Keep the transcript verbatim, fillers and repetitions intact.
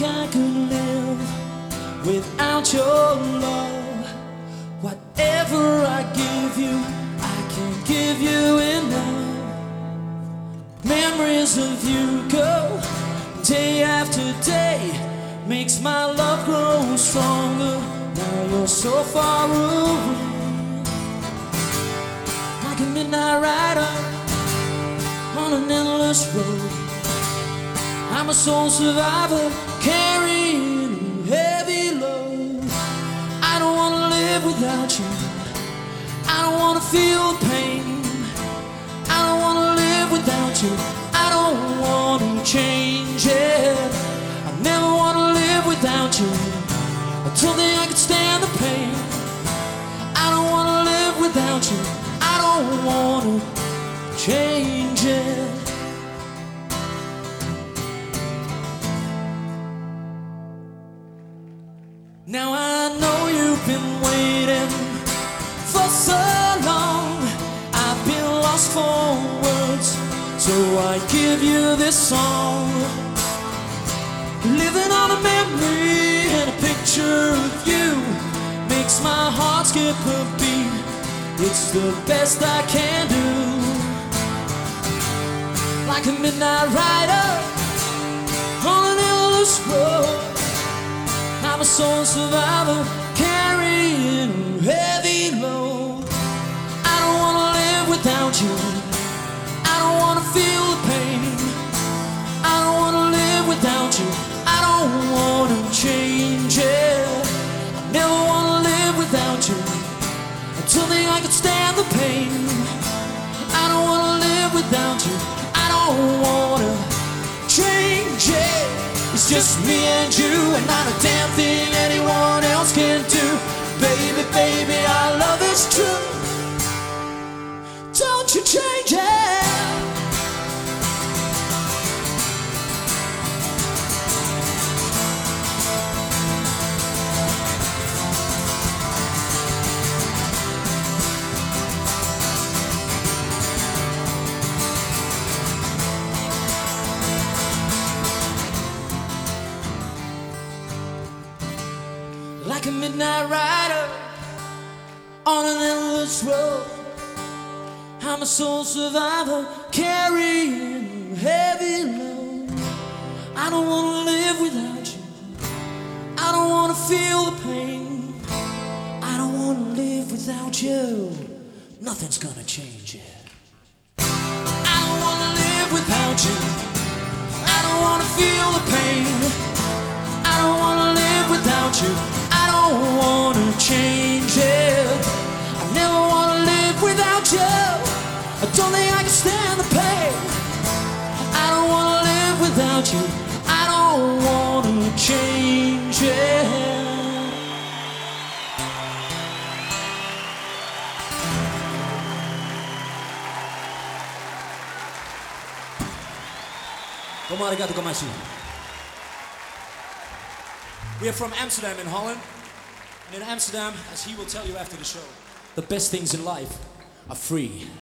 I could live without your love. Whatever I give you, I can't give you enough. Memories of you go day after day, makes my love grow stronger. Now you're so far away, like a midnight rider on an endless road. I'm a soul survivor carrying a heavy load. I don't wanna live without you, I don't wanna feel the pain. I don't wanna live without you, I don't wanna change it. I never wanna live without you, I don't think I could stand the pain. I don't wanna live without you, I don't wanna change it. Now I know you've been waiting for so long. I've been lost for words, so I give you this song. Living on a memory and a picture of you makes my heart skip a beat. It's the best I can do. Like a midnight rider on an endless road, I'm a soul survivor carrying a heavy load. I don't wanna live without you, I don't wanna feel the pain. I don't wanna live without you, I don't wanna change it. I never wanna live without you, I don't think I could stand the pain. I don't wanna live without you, I don't wanna change it. It's just me and you, and not a damn thing anyone else can do. Baby, baby, our love is true, don't you change it. Like a midnight rider on an endless road, I'm a soul survivor carrying a heavy load. I don't wanna live without you, I don't wanna feel the pain. I don't wanna live without you, nothing's gonna change it. I don't wanna live without you, I don't wanna feel the pain. I don't wanna live without you, I don't wanna change it. I never wanna live without you, I don't think I can stand the pain. I don't wanna live without you, I don't wanna change it. Domo arigato gozaimasu. We are from Amsterdam in Holland. And in Amsterdam, as he will tell you after the show, the best things in life are free.